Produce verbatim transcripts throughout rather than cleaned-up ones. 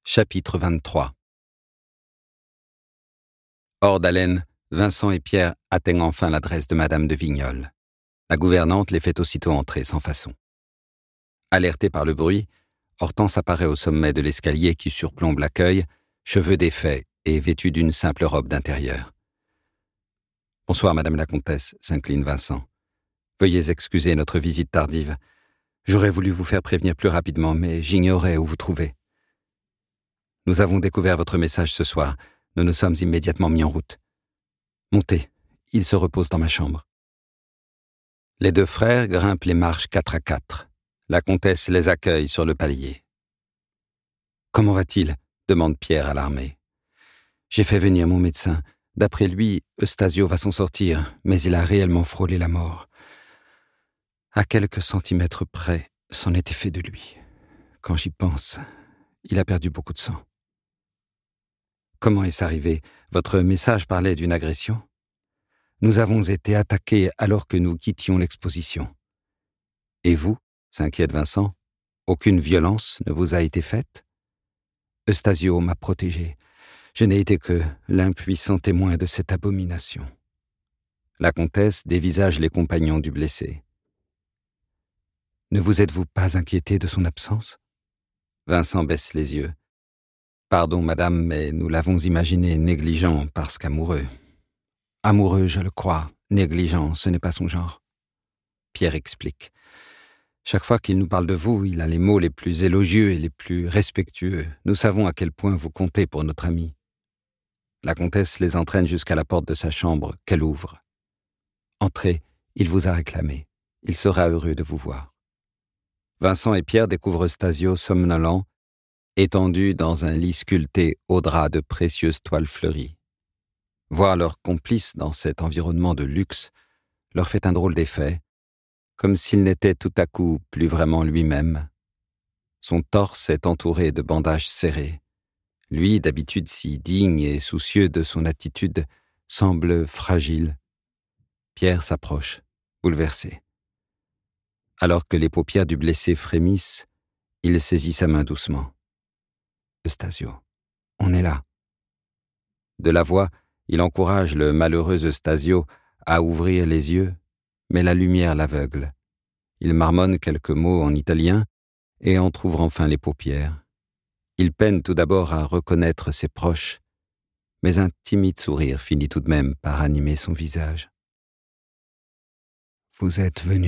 Chapitre vingt-trois. Hors d'haleine, Vincent et Pierre atteignent enfin l'adresse de Madame de Vignoles. La gouvernante les fait aussitôt entrer sans façon. Alertée par le bruit, Hortense apparaît au sommet de l'escalier qui surplombe l'accueil, cheveux défaits et vêtue d'une simple robe d'intérieur. « Bonsoir, Madame la Comtesse », s'incline Vincent. « Veuillez excuser notre visite tardive. J'aurais voulu vous faire prévenir plus rapidement, mais j'ignorais où vous trouvez. Nous avons découvert votre message ce soir. Nous nous sommes immédiatement mis en route. Montez, il se repose dans ma chambre. » Les deux frères grimpent les marches quatre à quatre. La comtesse les accueille sur le palier. « Comment va-t-il » demande Pierre alarmé. « J'ai fait venir mon médecin. D'après lui, Eustasio va s'en sortir, mais il a réellement frôlé la mort. À quelques centimètres près, c'en était fait de lui. Quand j'y pense, il a perdu beaucoup de sang. » « Comment est-ce arrivé ? Votre message parlait d'une agression ? Nous avons été attaqués alors que nous quittions l'exposition. »« Et vous ?» s'inquiète Vincent. « Aucune violence ne vous a été faite ? » « Eustasio m'a protégé. Je n'ai été que l'impuissant témoin de cette abomination. » La comtesse dévisage les compagnons du blessé. « Ne vous êtes-vous pas inquiété de son absence ?» Vincent baisse les yeux. « Pardon, madame, mais nous l'avons imaginé négligent parce qu'amoureux. Amoureux, je le crois. Négligent, ce n'est pas son genre. » Pierre explique. « Chaque fois qu'il nous parle de vous, il a les mots les plus élogieux et les plus respectueux. Nous savons à quel point vous comptez pour notre ami. » La comtesse les entraîne jusqu'à la porte de sa chambre, qu'elle ouvre. « Entrez, il vous a réclamé. Il sera heureux de vous voir. » Vincent et Pierre découvrent Eustasio somnolent, étendu dans un lit sculpté au drap de précieuses toiles fleuries. Voir leur complice dans cet environnement de luxe leur fait un drôle d'effet, comme s'il n'était tout à coup plus vraiment lui-même. Son torse est entouré de bandages serrés. Lui, d'habitude si digne et soucieux de son attitude, semble fragile. Pierre s'approche, bouleversé. Alors que les paupières du blessé frémissent, il saisit sa main doucement. « Eustasio, on est là. » De la voix, il encourage le malheureux Eustasio à ouvrir les yeux, mais la lumière l'aveugle. Il marmonne quelques mots en italien et entr'ouvre enfin les paupières. Il peine tout d'abord à reconnaître ses proches, mais un timide sourire finit tout de même par animer son visage. « Vous êtes venu. »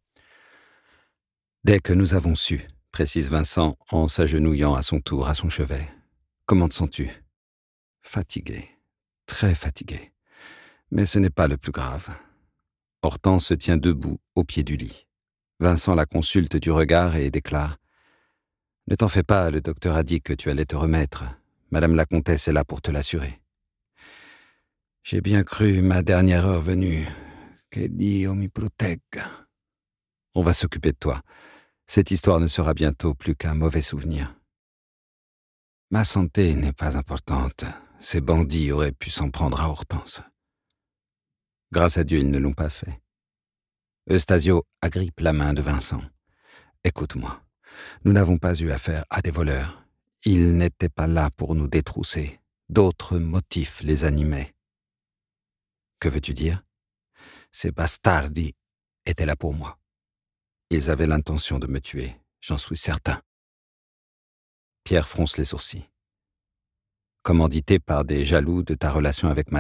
« Dès que nous avons su, » précise Vincent en s'agenouillant à son tour à son chevet. « Comment te sens-tu ? » ?»« Fatigué, très fatigué. Mais ce n'est pas le plus grave. » Hortense se tient debout au pied du lit. Vincent la consulte du regard et déclare « Ne t'en fais pas, le docteur a dit que tu allais te remettre. Madame la comtesse est là pour te l'assurer. »« J'ai bien cru ma dernière heure venue. Que Dio mi protegga. » « On va s'occuper de toi. Cette histoire ne sera bientôt plus qu'un mauvais souvenir. »« Ma santé n'est pas importante. Ces bandits auraient pu s'en prendre à Hortense. » Grâce à Dieu, ils ne l'ont pas fait. Eustasio agrippe la main de Vincent. « Écoute-moi, nous n'avons pas eu affaire à des voleurs. Ils n'étaient pas là pour nous détrousser. D'autres motifs les animaient. »« Que veux-tu dire ? » ?»« Ces bastardi étaient là pour moi. Ils avaient l'intention de me tuer, j'en suis certain. » Pierre fronce les sourcils. « Commandité par des jaloux de ta relation avec madame ? » ?»«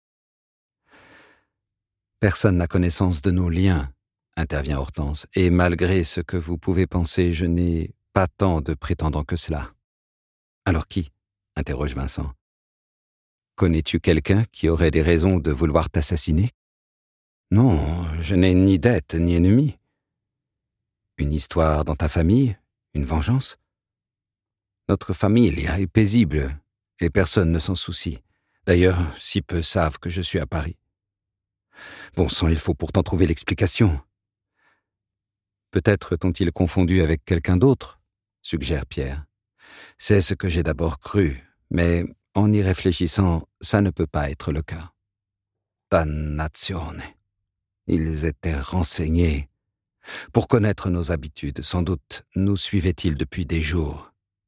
Personne n'a connaissance de nos liens, » intervient Hortense, « et malgré ce que vous pouvez penser, je n'ai pas tant de prétendants que cela. »« Alors qui ? » interroge Vincent. « Connais-tu quelqu'un qui aurait des raisons de vouloir t'assassiner ? » ?»« Non, je n'ai ni dette ni ennemi. » Une histoire dans ta famille ? Une vengeance ? Notre famille est paisible, et personne ne s'en soucie. D'ailleurs, si peu savent que je suis à Paris. Bon sang, il faut pourtant trouver l'explication. Peut-être t'ont-ils confondu avec quelqu'un d'autre, suggère Pierre. C'est ce que j'ai d'abord cru, mais en y réfléchissant, ça ne peut pas être le cas. Dannazione. Ils étaient renseignés. Pour connaître nos habitudes, sans doute nous suivaient-ils depuis des jours.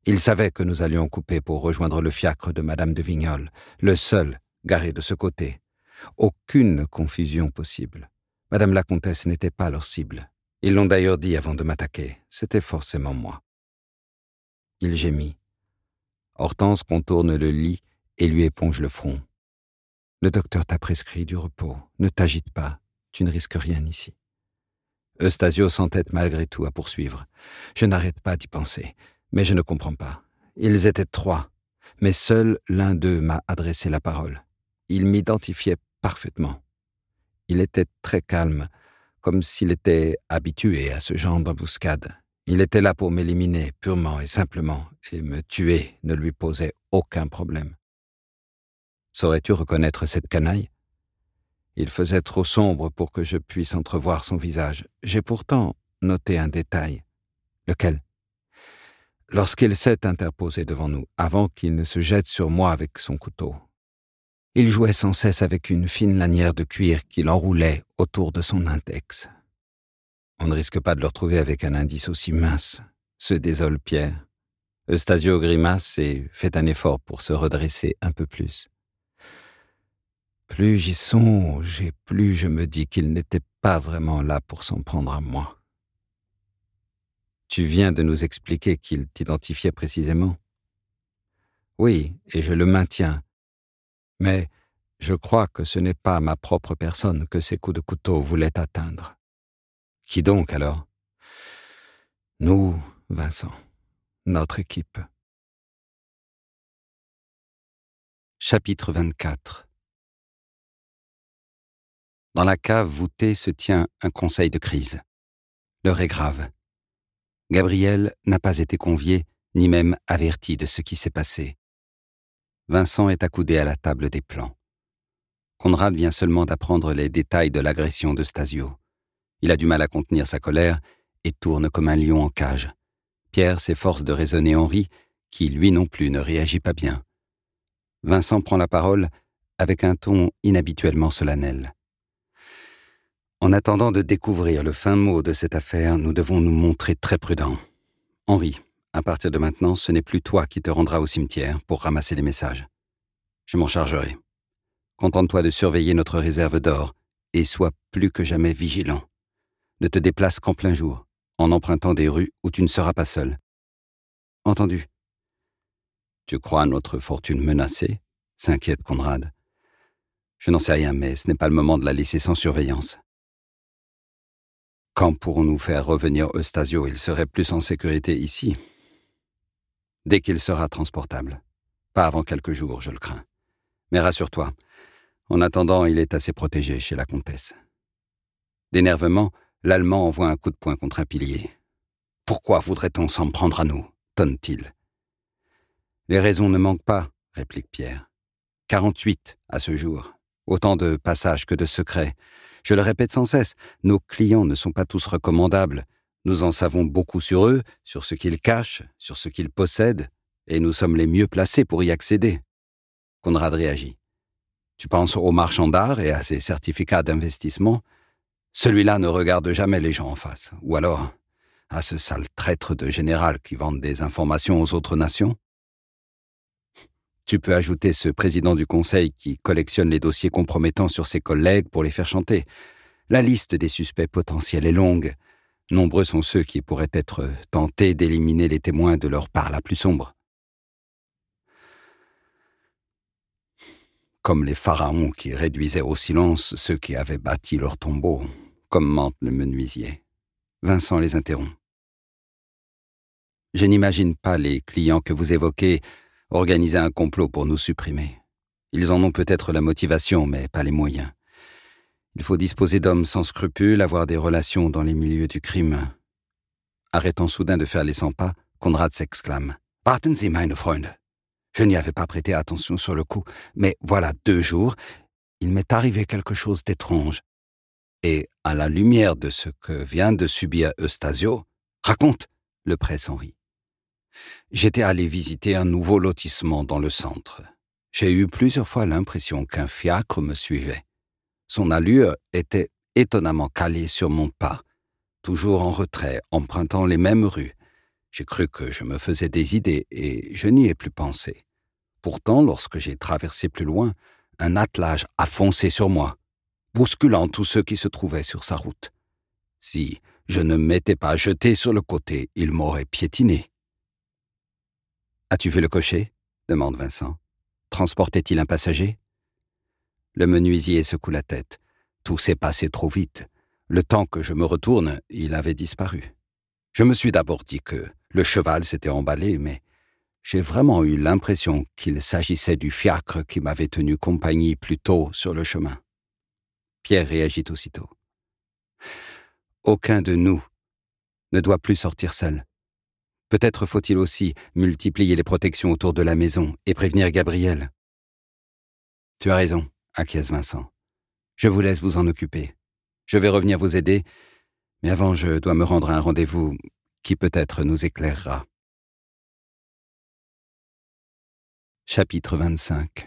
Il savait que nous allions couper pour rejoindre le fiacre de Madame de Vignolle, le seul garé de ce côté. Aucune confusion possible. Madame la comtesse n'était pas leur cible. Ils l'ont d'ailleurs dit avant de m'attaquer. C'était forcément moi. Il gémit. Hortense contourne le lit et lui éponge le front. Le docteur t'a prescrit du repos. Ne t'agite pas. Tu ne risques rien ici. Eustasio s'entête malgré tout à poursuivre. Je n'arrête pas d'y penser, mais je ne comprends pas. Ils étaient trois, mais seul l'un d'eux m'a adressé la parole. Il m'identifiait parfaitement. Il était très calme, comme s'il était habitué à ce genre d'embuscade. Il était là pour m'éliminer purement et simplement, et me tuer ne lui posait aucun problème. Saurais-tu reconnaître cette canaille ? Il faisait trop sombre pour que je puisse entrevoir son visage. J'ai pourtant noté un détail. Lequel ? Lorsqu'il s'est interposé devant nous, avant qu'il ne se jette sur moi avec son couteau. Il jouait sans cesse avec une fine lanière de cuir qu'il enroulait autour de son index. On ne risque pas de le retrouver avec un indice aussi mince, se désole Pierre. Eustasio grimace et fait un effort pour se redresser un peu plus. Plus j'y songe et plus je me dis qu'il n'était pas vraiment là pour s'en prendre à moi. Tu viens de nous expliquer qu'il t'identifiait précisément ? Oui, et je le maintiens. Mais je crois que ce n'est pas ma propre personne que ces coups de couteau voulaient atteindre. Qui donc, alors ? Nous, Vincent, notre équipe. Chapitre vingt-quatre. Dans la cave voûtée se tient un conseil de crise. L'heure est grave. Gabriel n'a pas été convié, ni même averti de ce qui s'est passé. Vincent est accoudé à la table des plans. Conrad vient seulement d'apprendre les détails de l'agression d'Eustasio. Il a du mal à contenir sa colère et tourne comme un lion en cage. Pierre s'efforce de raisonner Henri, qui lui non plus ne réagit pas bien. Vincent prend la parole avec un ton inhabituellement solennel. En attendant de découvrir le fin mot de cette affaire, nous devons nous montrer très prudents. Henri, à partir de maintenant, ce n'est plus toi qui te rendras au cimetière pour ramasser les messages. Je m'en chargerai. Contente-toi de surveiller notre réserve d'or et sois plus que jamais vigilant. Ne te déplace qu'en plein jour, en empruntant des rues où tu ne seras pas seul. Entendu. Tu crois à notre fortune menacée ? S'inquiète Conrad. Je n'en sais rien, mais ce n'est pas le moment de la laisser sans surveillance. Quand pourrons-nous faire revenir Eustasio ? Il serait plus en sécurité ici. Dès qu'il sera transportable. Pas avant quelques jours, je le crains. Mais rassure-toi, en attendant, il est assez protégé chez la comtesse. D'énervement, l'Allemand envoie un coup de poing contre un pilier. « Pourquoi voudrait-on s'en prendre à nous ?» tonne-t-il. « Les raisons ne manquent pas, » réplique Pierre. « quarante-huit à ce jour. Autant de passages que de secrets. Je le répète sans cesse, nos clients ne sont pas tous recommandables. Nous en savons beaucoup sur eux, sur ce qu'ils cachent, sur ce qu'ils possèdent, et nous sommes les mieux placés pour y accéder. » Conrad réagit. « Tu penses aux marchands d'art et à ces certificats d'investissement ? Celui-là ne regarde jamais les gens en face. Ou alors, à ce sale traître de général qui vend des informations aux autres nations ? Tu peux ajouter ce président du conseil qui collectionne les dossiers compromettants sur ses collègues pour les faire chanter. La liste des suspects potentiels est longue. Nombreux sont ceux qui pourraient être tentés d'éliminer les témoins de leur part la plus sombre. Comme les pharaons qui réduisaient au silence ceux qui avaient bâti leur tombeau, commente le menuisier. Vincent les interrompt. Je n'imagine pas les clients que vous évoquez organiser un complot pour nous supprimer. Ils en ont peut-être la motivation, mais pas les moyens. Il faut disposer d'hommes sans scrupules, avoir des relations dans les milieux du crime. Arrêtant soudain de faire les cent pas, Conrad s'exclame. « Warten Sie, meine Freunde !» Je n'y avais pas prêté attention sur le coup, mais voilà deux jours, il m'est arrivé quelque chose d'étrange. Et à la lumière de ce que vient de subir Eustasio, raconte, le presse Henri. J'étais allé visiter un nouveau lotissement dans le centre. J'ai eu plusieurs fois l'impression qu'un fiacre me suivait. Son allure était étonnamment calée sur mon pas, toujours en retrait, empruntant les mêmes rues. J'ai cru que je me faisais des idées et je n'y ai plus pensé. Pourtant, lorsque j'ai traversé plus loin, un attelage a foncé sur moi, bousculant tous ceux qui se trouvaient sur sa route. Si je ne m'étais pas jeté sur le côté, il m'aurait piétiné. « As-tu vu le cocher ?» demande Vincent. « Transportait-il un passager ?» Le menuisier secoue la tête. Tout s'est passé trop vite. Le temps que je me retourne, il avait disparu. Je me suis d'abord dit que le cheval s'était emballé, mais j'ai vraiment eu l'impression qu'il s'agissait du fiacre qui m'avait tenu compagnie plus tôt sur le chemin. Pierre réagit aussitôt. Aucun de nous ne doit plus sortir seul. Peut-être faut-il aussi multiplier les protections autour de la maison et prévenir Gabriel. Tu as raison, acquiesce Vincent. Je vous laisse vous en occuper. Je vais revenir vous aider, mais avant je dois me rendre à un rendez-vous qui peut-être nous éclairera. Chapitre vingt-cinq.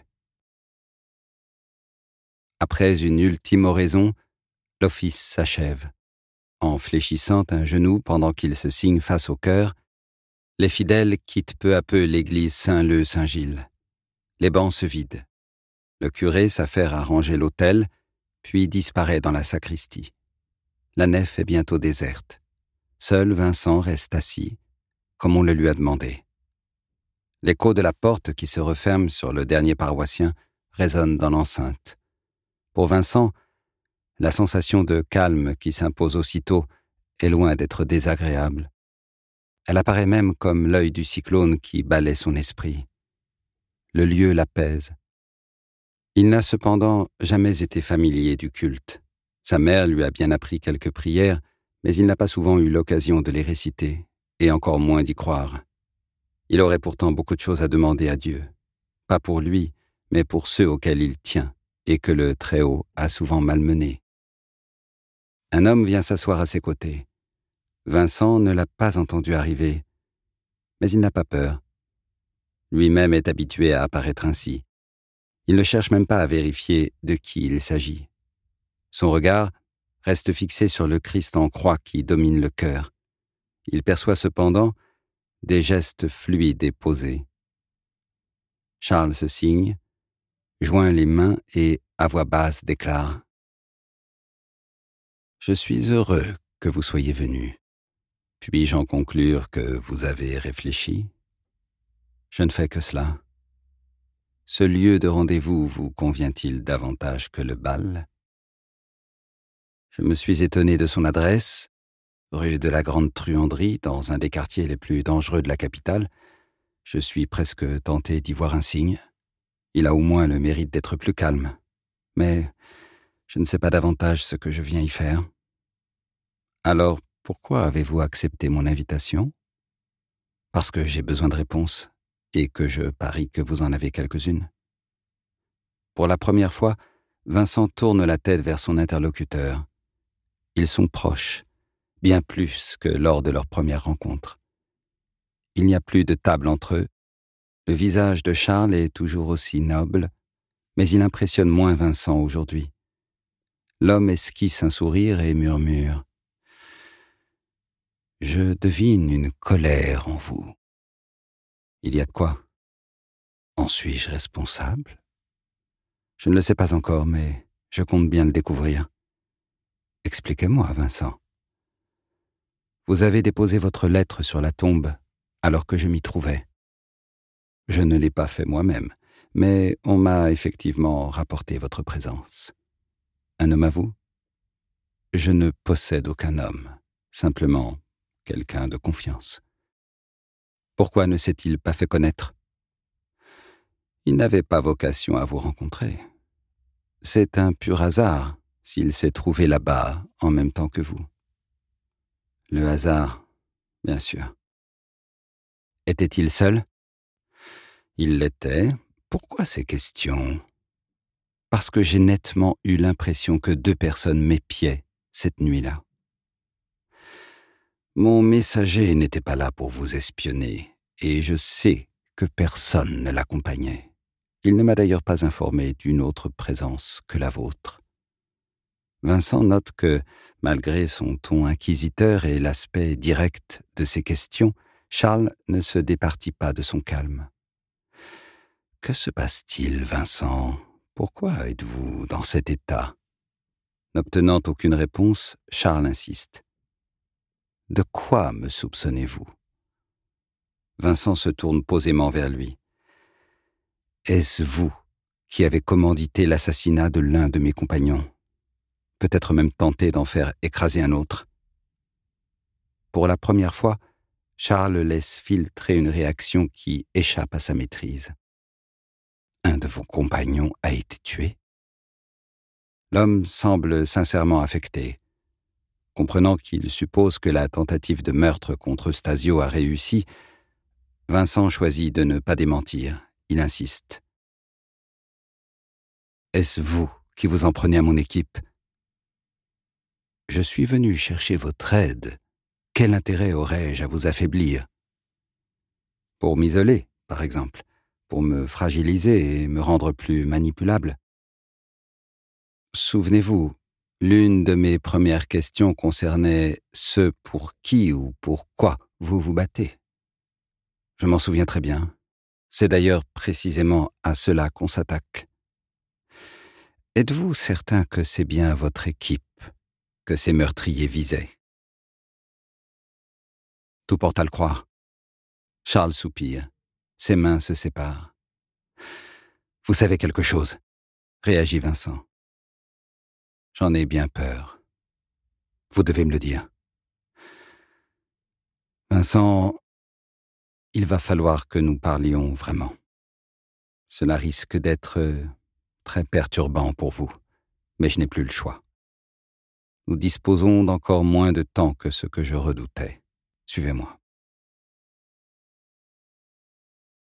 Après une ultime oraison, l'office s'achève. En fléchissant un genou pendant qu'il se signe face au chœur, les fidèles quittent peu à peu l'église Saint-Leu-Saint-Gilles. Les bancs se vident. Le curé s'affaire à ranger l'autel, puis disparaît dans la sacristie. La nef est bientôt déserte. Seul Vincent reste assis, comme on le lui a demandé. L'écho de la porte qui se referme sur le dernier paroissien résonne dans l'enceinte. Pour Vincent, la sensation de calme qui s'impose aussitôt est loin d'être désagréable. Elle apparaît même comme l'œil du cyclone qui balaie son esprit. Le lieu l'apaise. Il n'a cependant jamais été familier du culte. Sa mère lui a bien appris quelques prières, mais il n'a pas souvent eu l'occasion de les réciter, et encore moins d'y croire. Il aurait pourtant beaucoup de choses à demander à Dieu. Pas pour lui, mais pour ceux auxquels il tient, et que le Très-Haut a souvent malmenés. Un homme vient s'asseoir à ses côtés. Vincent ne l'a pas entendu arriver, mais il n'a pas peur. Lui-même est habitué à apparaître ainsi. Il ne cherche même pas à vérifier de qui il s'agit. Son regard reste fixé sur le Christ en croix qui domine le cœur. Il perçoit cependant des gestes fluides et posés. Charles se signe, joint les mains et, à voix basse, déclare « Je suis heureux que vous soyez venu. Puis-je en conclure que vous avez réfléchi ? Je ne fais que cela. Ce lieu de rendez-vous vous convient-il davantage que le bal ? Je me suis étonné de son adresse, rue de la Grande Truanderie, dans un des quartiers les plus dangereux de la capitale. Je suis presque tenté d'y voir un signe. Il a au moins le mérite d'être plus calme. Mais je ne sais pas davantage ce que je viens y faire. Alors, pourquoi avez-vous accepté mon invitation ? Parce que j'ai besoin de réponses, et que je parie que vous en avez quelques-unes. Pour la première fois, Vincent tourne la tête vers son interlocuteur. Ils sont proches, bien plus que lors de leur première rencontre. Il n'y a plus de table entre eux. Le visage de Charles est toujours aussi noble, mais il impressionne moins Vincent aujourd'hui. L'homme esquisse un sourire et murmure « Je devine une colère en vous. Il y a de quoi ? En suis-je responsable ? Je ne le sais pas encore, mais je compte bien le découvrir. Expliquez-moi, Vincent. Vous avez déposé votre lettre sur la tombe alors que je m'y trouvais. Je ne l'ai pas fait moi-même, mais on m'a effectivement rapporté votre présence. Un homme à vous ? Je ne possède aucun homme, simplement quelqu'un de confiance. Pourquoi ne s'est-il pas fait connaître ? Il n'avait pas vocation à vous rencontrer. C'est un pur hasard s'il s'est trouvé là-bas en même temps que vous. Le hasard, bien sûr. Était-il seul ? Il l'était. Pourquoi ces questions ? Parce que j'ai nettement eu l'impression que deux personnes m'épiaient cette nuit-là. Mon messager n'était pas là pour vous espionner, et je sais que personne ne l'accompagnait. Il ne m'a d'ailleurs pas informé d'une autre présence que la vôtre. Vincent note que, malgré son ton inquisiteur et l'aspect direct de ses questions, Charles ne se départit pas de son calme. « Que se passe-t-il, Vincent? Pourquoi êtes-vous dans cet état ?» N'obtenant aucune réponse, Charles insiste. « De quoi me soupçonnez-vous » Vincent se tourne posément vers lui. « Est-ce vous qui avez commandité l'assassinat de l'un de mes compagnons? Peut-être même tenté d'en faire écraser un autre ?» Pour la première fois, Charles laisse filtrer une réaction qui échappe à sa maîtrise. « Un de vos compagnons a été tué ?» L'homme semble sincèrement affecté. Comprenant qu'il suppose que la tentative de meurtre contre Stasio a réussi, Vincent choisit de ne pas démentir. Il insiste. « Est-ce vous qui vous en prenez à mon équipe? Je suis venu chercher votre aide. Quel intérêt aurais-je à vous affaiblir? Pour m'isoler, par exemple, pour me fragiliser et me rendre plus manipulable. Souvenez-vous, l'une de mes premières questions concernait ce pour qui ou pourquoi vous vous battez. Je m'en souviens très bien. C'est d'ailleurs précisément à cela qu'on s'attaque. Êtes-vous certain que c'est bien votre équipe que ces meurtriers visaient? Tout porte à le croire. Charles soupire. Ses mains se séparent. Vous savez quelque chose, réagit Vincent. J'en ai bien peur. Vous devez me le dire. Vincent, il va falloir que nous parlions vraiment. Cela risque d'être très perturbant pour vous, mais je n'ai plus le choix. Nous disposons d'encore moins de temps que ce que je redoutais. Suivez-moi.